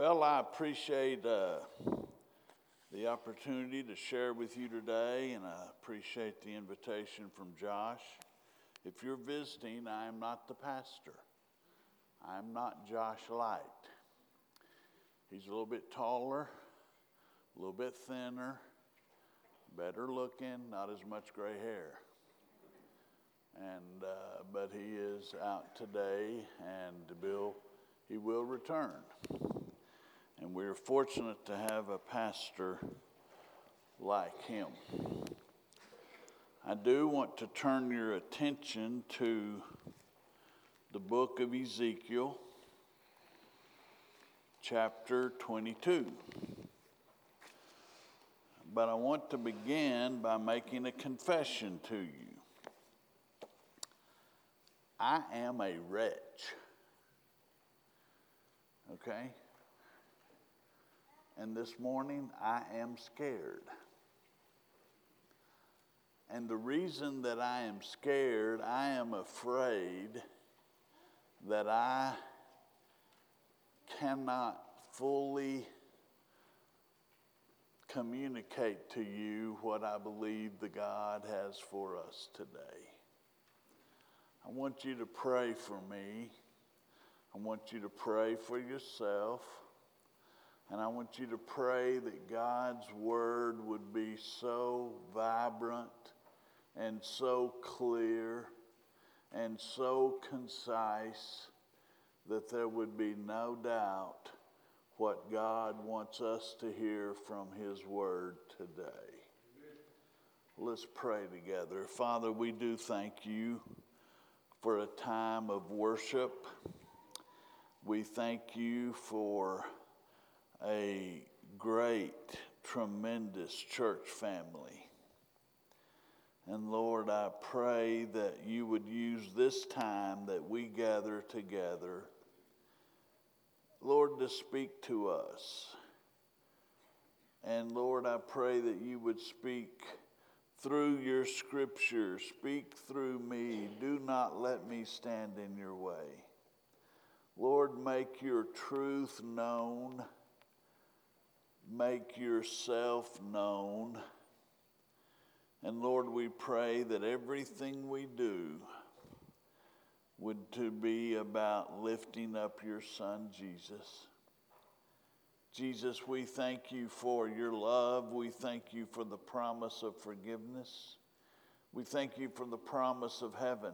Well, I appreciate the opportunity to share with you today, and I appreciate the invitation from Josh. If you're visiting, I am not the pastor. I'm not Josh Light. He's a little bit taller, a little bit thinner, better looking, not as much gray hair. But he is out today, and he will return. And we're fortunate to have a pastor like him. I do want to turn your attention to the book of Ezekiel, chapter 22. But I want to begin by making a confession to you. I am a wretch. Okay? And this morning, I am scared. And the reason that I am scared, I am afraid that I cannot fully communicate to you what I believe the God has for us today. I want you to pray for me. I want you to pray for yourself. And I want you to pray that God's word would be so vibrant and so clear and so concise that there would be no doubt what God wants us to hear from his word today. Let's pray together. Father, we do thank you for a time of worship. We thank you for a great, tremendous church family. And Lord, I pray that you would use this time that we gather together, Lord, to speak to us. And Lord, I pray that you would speak through your scripture, speak through me. Do not let me stand in your way. Lord, make your truth known. Make yourself known. And Lord, we pray that everything we do would to be about lifting up your Son, Jesus. Jesus, we thank you for your love. We thank you for the promise of forgiveness. We thank you for the promise of heaven.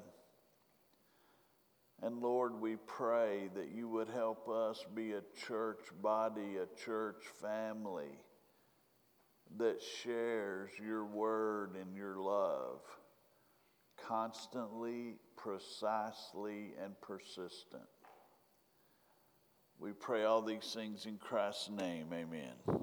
And Lord, we pray that you would help us be a church body, a church family that shares your word and your love constantly, precisely, and persistent. We pray all these things in Christ's name. Amen.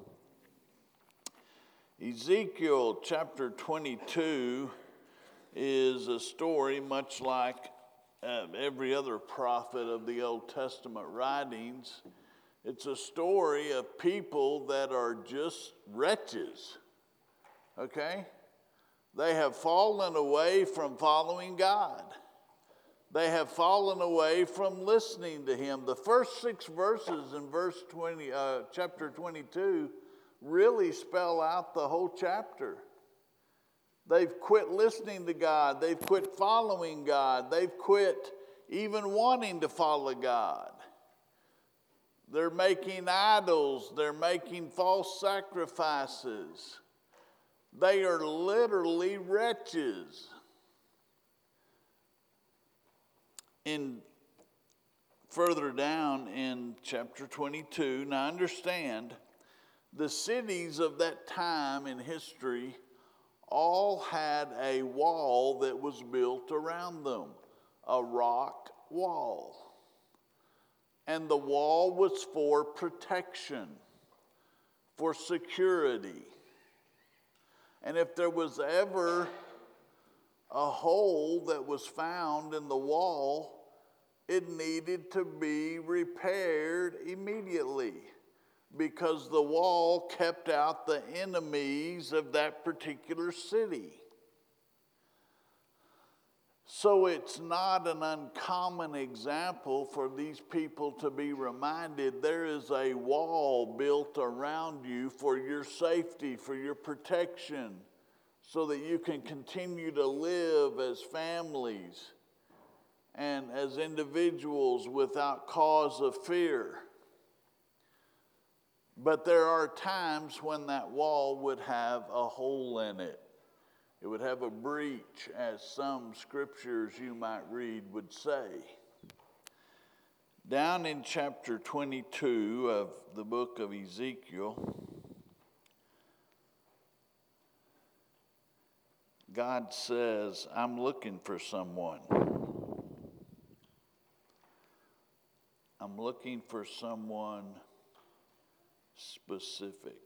Ezekiel chapter 22 is a story much like every other prophet of the Old Testament writings. It's a story of people that are just wretches, okay? They have fallen away from following God. They have fallen away from listening to him. The first 6 verses in chapter 22 really spell out the whole chapter. They've quit listening to God. They've quit following God. They've quit even wanting to follow God. They're making idols. They're making false sacrifices. They are literally wretches. Further down in chapter 22, now understand, the cities of that time in history all had a wall that was built around them, a rock wall. And the wall was for protection, for security. And if there was ever a hole that was found in the wall, it needed to be repaired immediately, because the wall kept out the enemies of that particular city. So it's not an uncommon example for these people to be reminded there is a wall built around you for your safety, for your protection, so that you can continue to live as families and as individuals without cause of fear. But there are times when that wall would have a hole in it. It would have a breach, as some scriptures you might read would say. Down in chapter 22 of the book of Ezekiel, God says, I'm looking for someone. I'm looking for someone specific.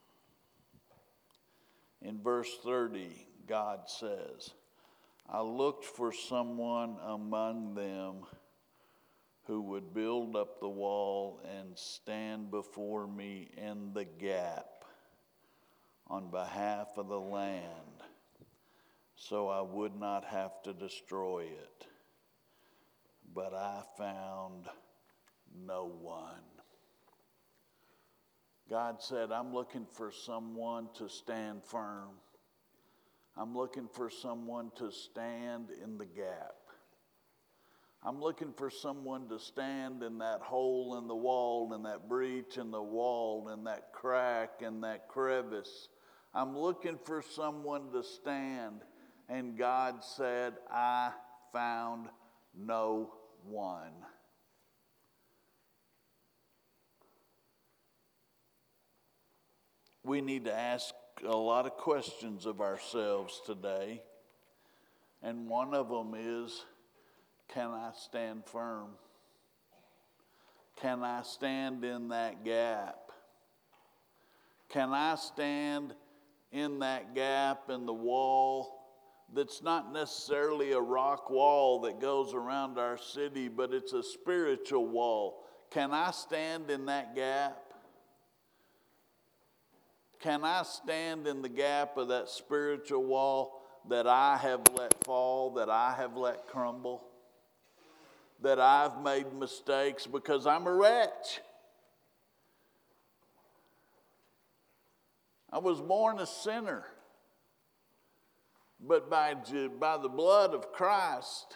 In verse 30, God says, I looked for someone among them who would build up the wall and stand before me in the gap on behalf of the land, so I would not have to destroy it. But I found no one. God said, I'm looking for someone to stand firm. I'm looking for someone to stand in the gap. I'm looking for someone to stand in that hole in the wall, in that breach in the wall, in that crack, in that crevice. I'm looking for someone to stand. And God said, I found no one. We need to ask a lot of questions of ourselves today. And one of them is, can I stand firm? Can I stand in that gap? Can I stand in that gap in the wall that's not necessarily a rock wall that goes around our city, but it's a spiritual wall? Can I stand in that gap? Can I stand in the gap of that spiritual wall that I have let fall, that I have let crumble, that I've made mistakes because I'm a wretch? I was born a sinner, but by the blood of Christ,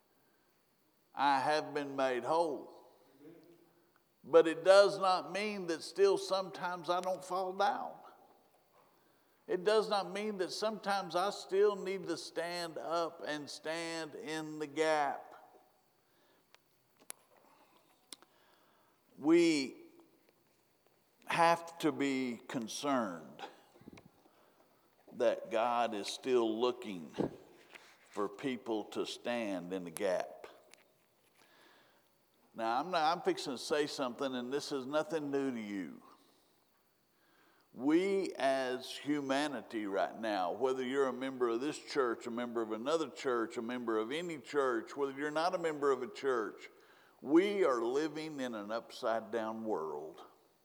I have been made whole. But it does not mean that still sometimes I don't fall down. It does not mean that sometimes I still need to stand up and stand in the gap. We have to be concerned that God is still looking for people to stand in the gap. Now, I'm fixing to say something, and this is nothing new to you. We as humanity right now, whether you're a member of this church, a member of another church, a member of any church, whether you're not a member of a church, we are living in an upside down world.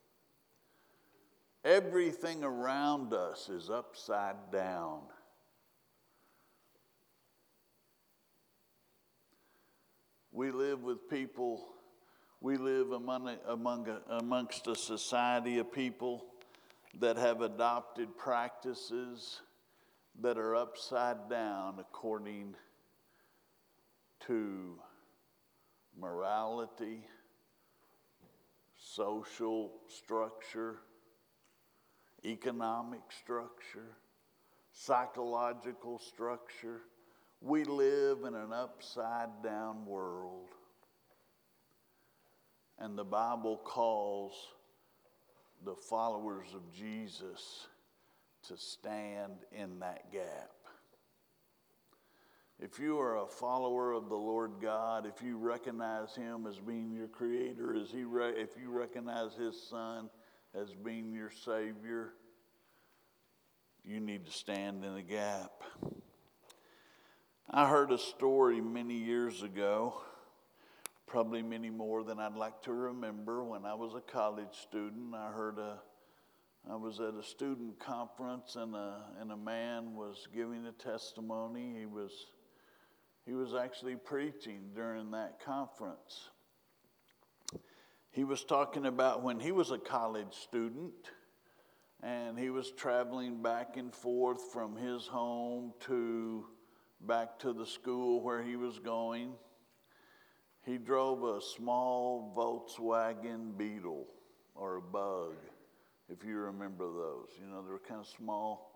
Everything around us is upside down. We live with people, we live amongst a society of people that have adopted practices that are upside down according to morality, social structure, economic structure, psychological structure. We live in an upside down world. And the Bible calls the followers of Jesus to stand in that gap. If you are a follower of the Lord God, if you recognize Him as being your Creator, if you recognize His Son as being your Savior, you need to stand in the gap. I heard a story many years ago, probably many more than I'd like to remember. When I was a college student, I was at a student conference, and a man was giving a testimony. He was actually preaching during that conference. He was talking about when he was a college student and he was traveling back and forth from his home back to the school where he was going. He drove a small Volkswagen Beetle or a Bug, if you remember those. You know, they were kind of small.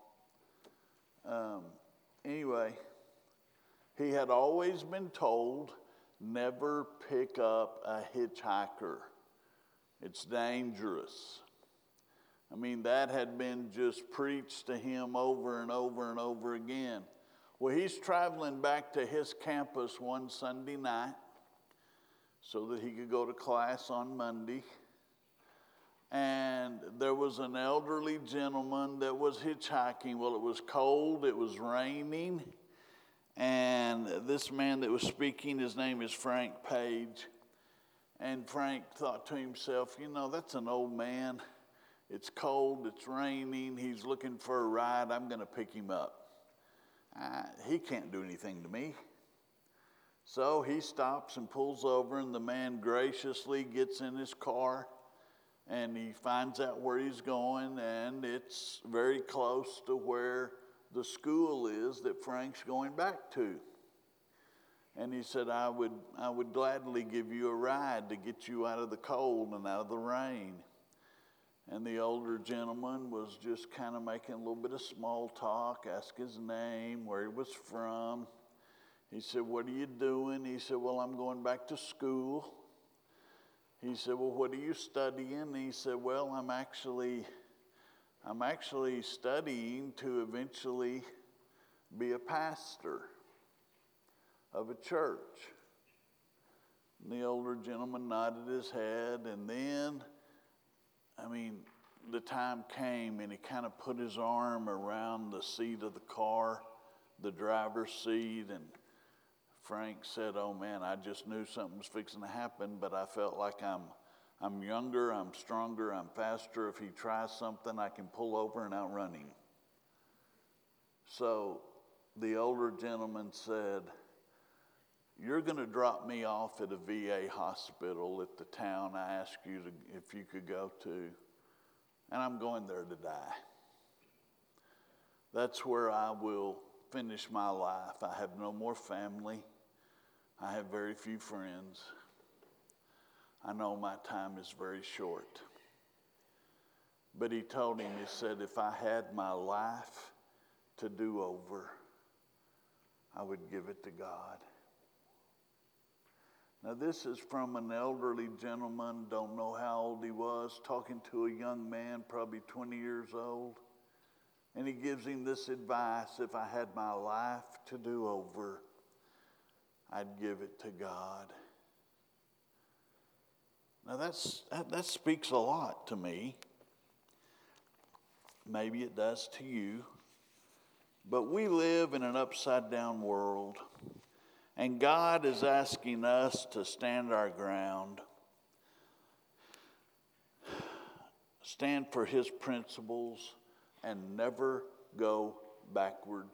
Anyway, he had always been told, never pick up a hitchhiker. It's dangerous. I mean, that had been just preached to him over and over and over again. Well, he's traveling back to his campus one Sunday night so that he could go to class on Monday. And there was an elderly gentleman that was hitchhiking. Well, it was cold, it was raining, and this man that was speaking, his name is Frank Page. And Frank thought to himself, you know, that's an old man. It's cold, it's raining, he's looking for a ride, I'm going to pick him up. He can't do anything to me. So he stops and pulls over, and the man graciously gets in his car, and he finds out where he's going, and it's very close to where the school is that Frank's going back to. And he said, I would gladly give you a ride to get you out of the cold and out of the rain. And the older gentleman was just kind of making a little bit of small talk, asked his name, where he was from. He said, what are you doing? He said, well, I'm going back to school. He said, well, what are you studying? And he said, well, I'm actually studying to eventually be a pastor of a church. And the older gentleman nodded his head, and then, the time came, and he kind of put his arm around the seat of the car, the driver's seat, and Frank said, oh man, I just knew something was fixing to happen, but I felt like I'm younger, I'm stronger, I'm faster. If he tries something, I can pull over and outrun him. So the older gentleman said, you're going to drop me off at a VA hospital at the town I asked you if you could go to, and I'm going there to die. That's where I will finish my life. I have no more family. I have very few friends. I know my time is very short. But he told him, he said, if I had my life to do over, I would give it to God. Now this is from an elderly gentleman, don't know how old he was, talking to a young man, probably 20 years old. And he gives him this advice, if I had my life to do over, I'd give it to God. Now that speaks a lot to me. Maybe it does to you. But we live in an upside down world. And God is asking us to stand our ground. Stand for His principles and never go backwards.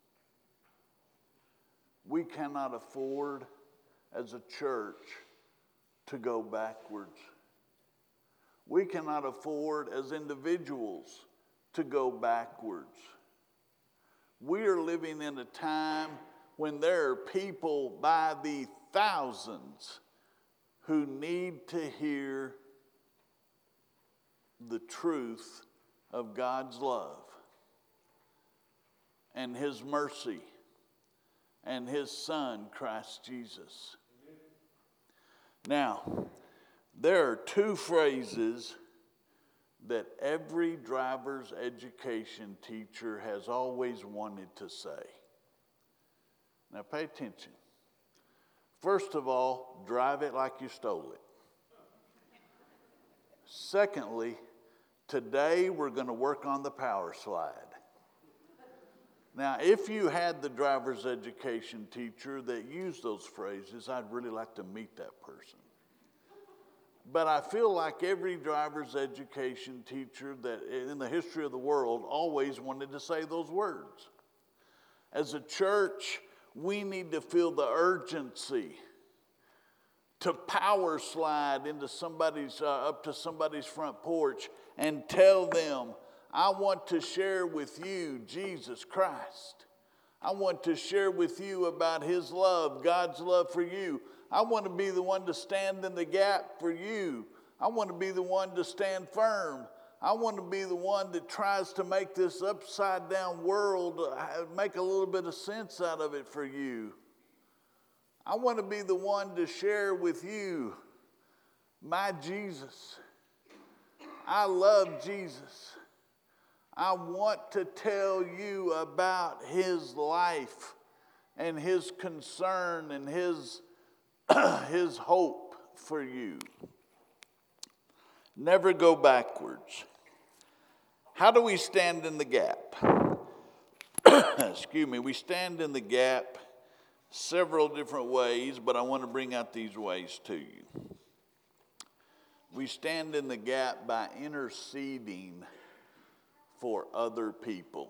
We cannot afford as a church to go backwards. We cannot afford as individuals to go backwards. We are living in a time when there are people by the thousands who need to hear the truth of God's love and His mercy and His Son, Christ Jesus. Now, there are two phrases that every driver's education teacher has always wanted to say. Now pay attention. First of all, drive it like you stole it. Secondly, today we're going to work on the power slide. Now, if you had the driver's education teacher that used those phrases, I'd really like to meet that person. But I feel like every driver's education teacher that in the history of the world always wanted to say those words. As a church, We need to feel the urgency to power slide into up to somebody's front porch and tell them, I want to share with you Jesus Christ. I want to share with you about his love, God's love for you. I want to be the one to stand in the gap for you. I want to be the one to stand firm. I want to be the one that tries to make this upside down world make a little bit of sense out of it for you. I want to be the one to share with you my Jesus. I love Jesus. I want to tell you about his life and his concern and his hope for you. Never go backwards. How do we stand in the gap? Excuse me. We stand in the gap several different ways, but I want to bring out these ways to you. We stand in the gap by interceding for other people.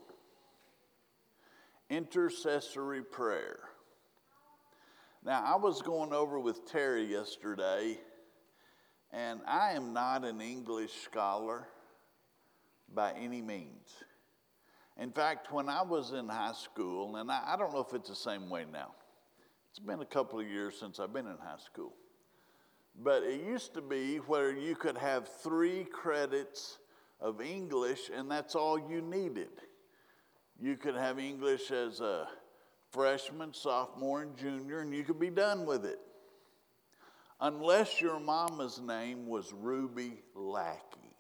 Intercessory prayer. Now, I was going over with Terry yesterday, and I am not an English scholar by any means. In fact, when I was in high school, and I don't know if it's the same way now. It's been a couple of years since I've been in high school. But it used to be where you could have 3 credits of English, and that's all you needed. You could have English as a freshman, sophomore, and junior, and you could be done with it. Unless your mama's name was Ruby Lackey.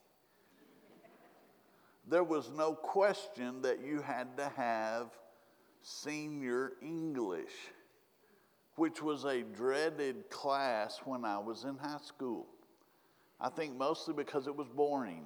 There was no question that you had to have senior English, which was a dreaded class when I was in high school. I think mostly because it was boring.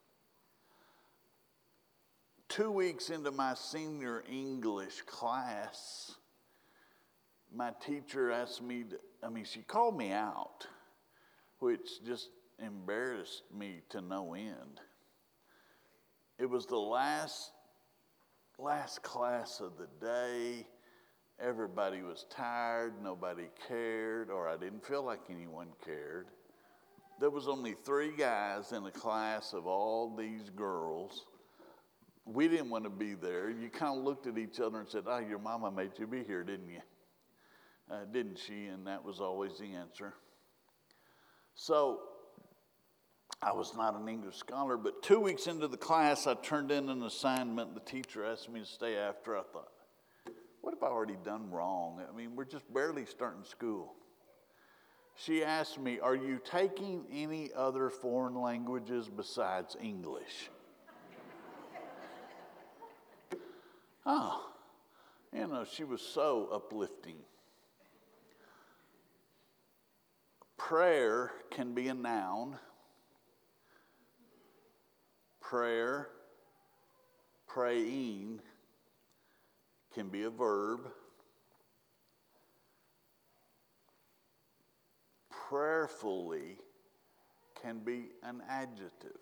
2 weeks into my senior English class, my teacher asked me she called me out, which just embarrassed me to no end. It was the last class of the day. Everybody was tired, nobody cared, or I didn't feel like anyone cared. There was only 3 guys in a class of all these girls. We didn't want to be there. You kind of looked at each other and said, oh, your mama made you be here, didn't you? Didn't she? And that was always the answer. So I was not an English scholar, but 2 weeks into the class, I turned in an assignment. The teacher asked me to stay after. I thought, what have I already done wrong? I mean, we're just barely starting school. She asked me, are you taking any other foreign languages besides English? Oh, she was so uplifting. Prayer can be a noun. Prayer, praying, can be a verb. Prayerfully can be an adjective.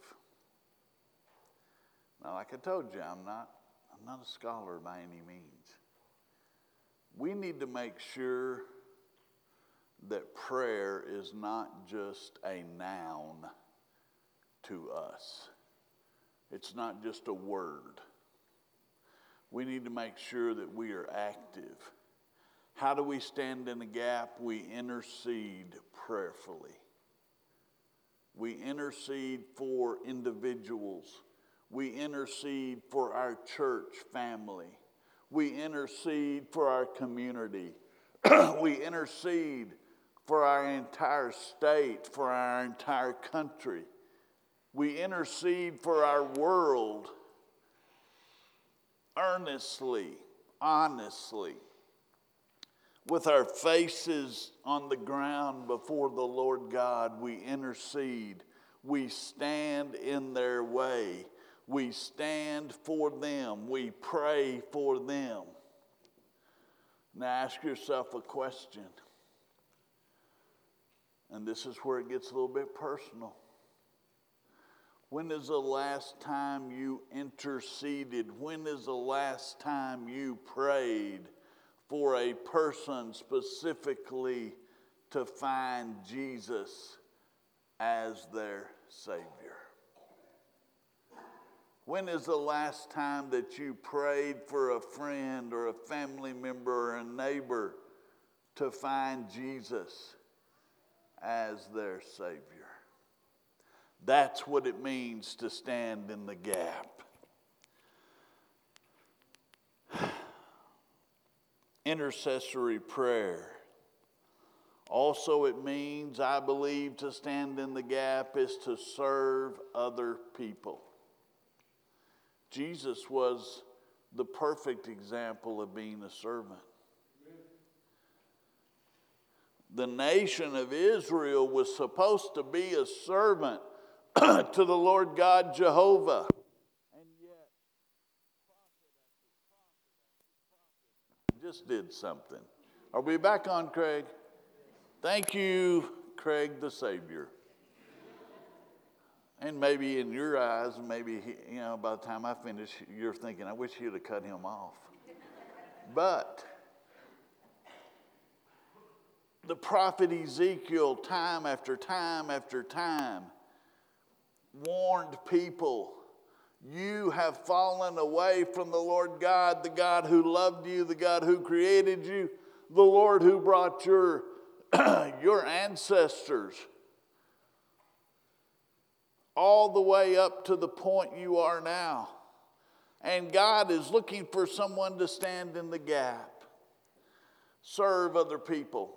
Now, like I told you, I'm not a scholar by any means. We need to make sure that prayer is not just a noun to us. It's not just a word. We need to make sure that we are active. How do we stand in the gap? We intercede prayerfully. We intercede for individuals. We intercede for our church family. We intercede for our community. We intercede for our entire state, for our entire country. We intercede for our world earnestly, honestly, with our faces on the ground before the Lord God. We intercede. We stand in their way. We stand for them. We pray for them. Now ask yourself a question. And this is where it gets a little bit personal. When is the last time you interceded? When is the last time you prayed for a person specifically to find Jesus as their Savior? When is the last time that you prayed for a friend or a family member or a neighbor to find Jesus as their Savior? That's what it means to stand in the gap. Intercessory prayer. Also, it means, I believe, to stand in the gap is to serve other people. Jesus was the perfect example of being a servant. The nation of Israel was supposed to be a servant to the Lord God Jehovah. And yet, prophet just did something. Are we back on, Craig? Thank you, Craig the Savior. And maybe in your eyes, maybe, by the time I finish, you're thinking, I wish you'd have cut him off. But the prophet Ezekiel, time after time after time, warned people, you have fallen away from the Lord God, the God who loved you, the God who created you, the Lord who brought your ancestors all the way up to the point you are now. And God is looking for someone to stand in the gap, serve other people.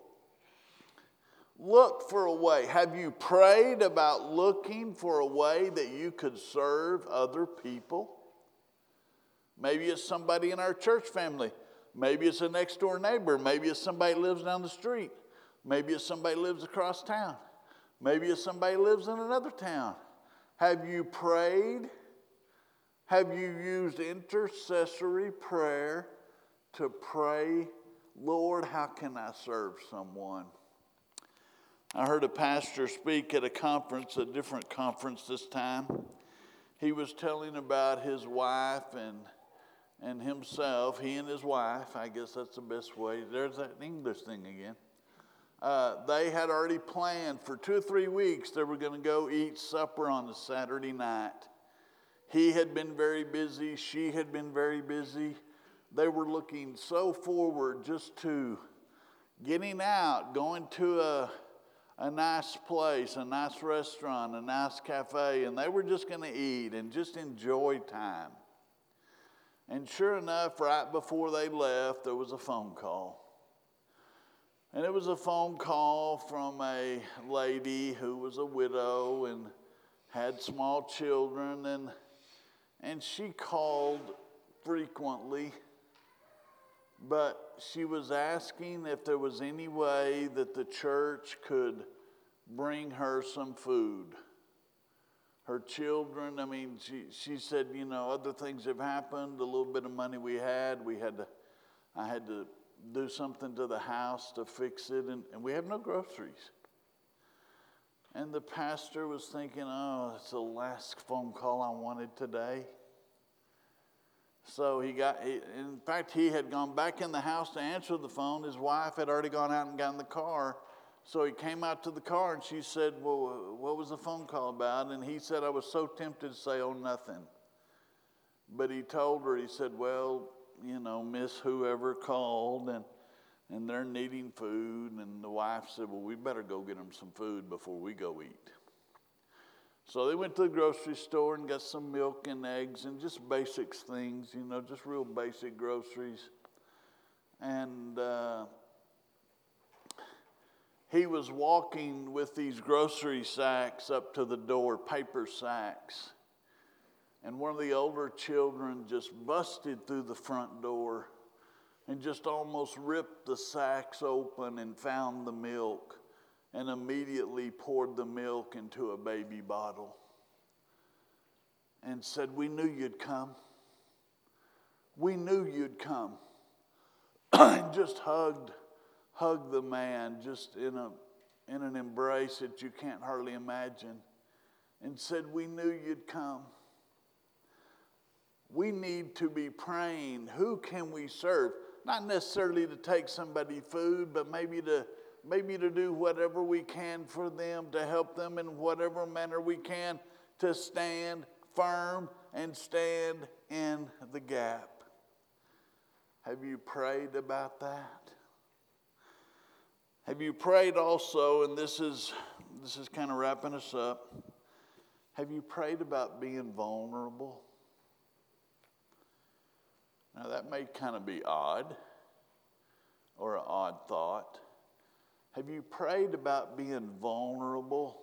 Look for a way. Have you prayed about looking for a way that you could serve other people? Maybe it's somebody in our church family. Maybe it's a next door neighbor. Maybe it's somebody who lives down the street. Maybe it's somebody who lives across town. Maybe it's somebody who lives in another town. Have you prayed? Have you used intercessory prayer to pray, Lord, how can I serve someone? I heard a pastor speak at a different conference this time. He was telling about his wife and himself, he and his wife, I guess that's the best way. There's that English thing again. They had already planned for 2 or 3 weeks they were going to go eat supper on a Saturday night. He had been very busy. She had been very busy. They were looking so forward just to getting out, going to a nice place, a nice restaurant, a nice cafe, and they were just going to eat and just enjoy time. And sure enough, right before they left, there was a phone call. And it was a phone call from a lady who was a widow and had small children, and she called frequently, but she was asking if there was any way that the church could bring her some food. Her children, she said, other things have happened, a little bit of money I had to do something to the house to fix it, and we have no groceries. And the pastor was thinking, it's the last phone call I wanted today. So he had gone back in the house to answer the phone. His wife had already gone out and got in the car. So he came out to the car and she said, well, what was the phone call about? And he said, I was so tempted to say, nothing. But he told her, he said, well, Miss whoever called and they're needing food. And the wife said, well, we better go get them some food before we go eat. So they went to the grocery store and got some milk and eggs and just basic things, just real basic groceries. And he was walking with these grocery sacks up to the door, paper sacks. And one of the older children just busted through the front door and just almost ripped the sacks open and found the milk and immediately poured the milk into a baby bottle and said, we knew you'd come. We knew you'd come. And just hugged the man just in an embrace that you can't hardly imagine and said, we knew you'd come. We need to be praying, who can we serve? not necessarily to take somebody food, but maybe to do whatever we can for them, to help them in whatever manner we can, to stand firm and stand in the gap. Have you prayed about that? Have you prayed also, and this is kind of wrapping us up, have you prayed about being vulnerable? Now that may kind of be odd, or an odd thought. Have you prayed about being vulnerable?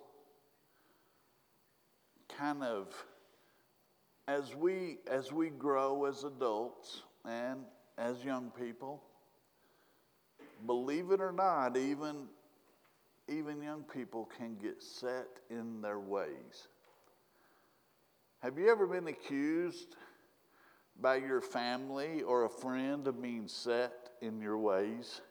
Kind of as we grow as adults and as young people, believe it or not, even young people can get set in their ways. Have you ever been accused by your family or a friend of being set in your ways?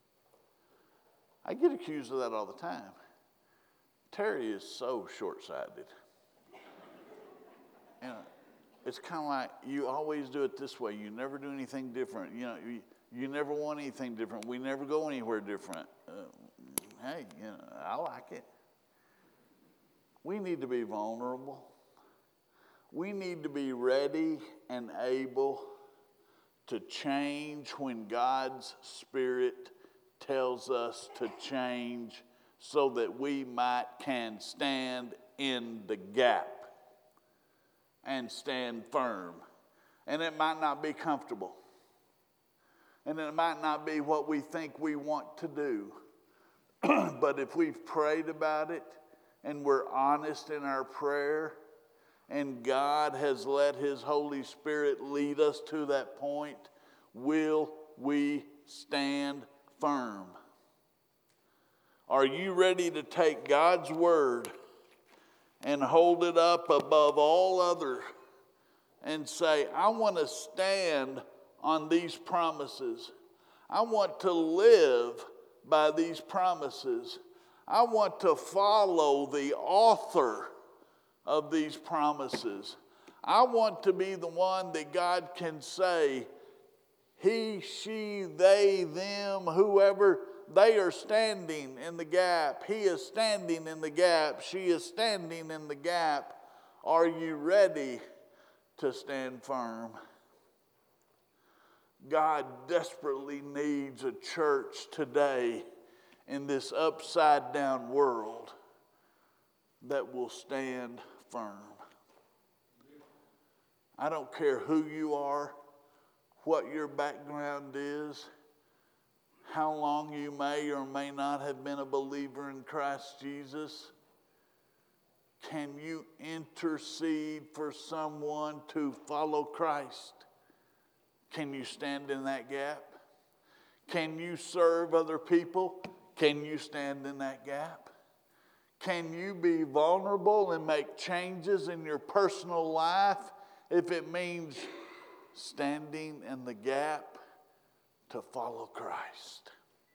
I get accused of that all the time. Terry is so short-sighted. You know, it's kind of like you always do it this way. You never do anything different. You know, you never want anything different. We never go anywhere different. Hey, you know, I like it. We need to be vulnerable. We need to be ready and able to change when God's Spirit tells us to change, so that we can stand in the gap and stand firm. And it might not be comfortable. And it might not be what we think we want to do. But if we've prayed about it and we're honest in our prayer, and God has let His Holy Spirit lead us to that point, will we stand firm? Are you ready to take God's word and hold it up above all other and say, I want to stand on these promises. I want to live by these promises. I want to follow the author of these promises. I want to be the one that God can say, he, she, they, them, whoever, they are standing in the gap. He is standing in the gap. She is standing in the gap. Are you ready to stand firm? God desperately needs a church today in this upside down world that will stand firm. I don't care who you are, what your background is, how long you may or may not have been a believer in Christ Jesus. Can you intercede for someone to follow Christ? Can you stand in that gap? Can you serve other people? Can you stand in that gap? Can you be vulnerable and make changes in your personal life if it means standing in the gap to follow Christ?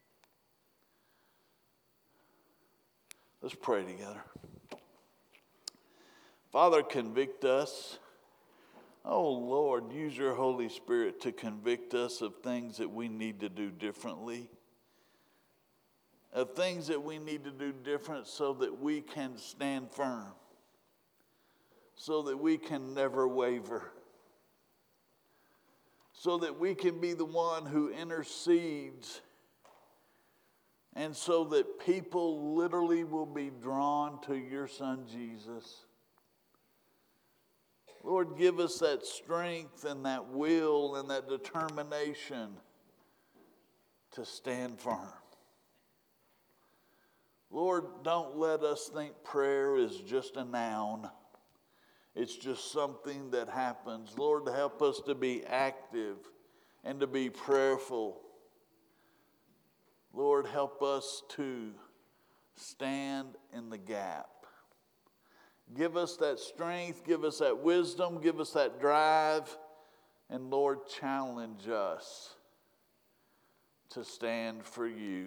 Let's pray together. Father, convict us. Oh, Lord, use your Holy Spirit to convict us of things that we need to do differently, of things that we need to do different so that we can stand firm, so that we can never waver, so that we can be the one who intercedes, and so that people literally will be drawn to your Son, Jesus. Lord, give us that strength and that will and that determination to stand firm. Lord, don't let us think prayer is just a noun. It's just something that happens. Lord, help us to be active and to be prayerful. Lord, help us to stand in the gap. Give us that strength, give us that wisdom, give us that drive, and Lord, challenge us to stand for you.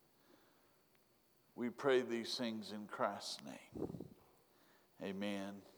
We pray these things in Christ's name. Amen.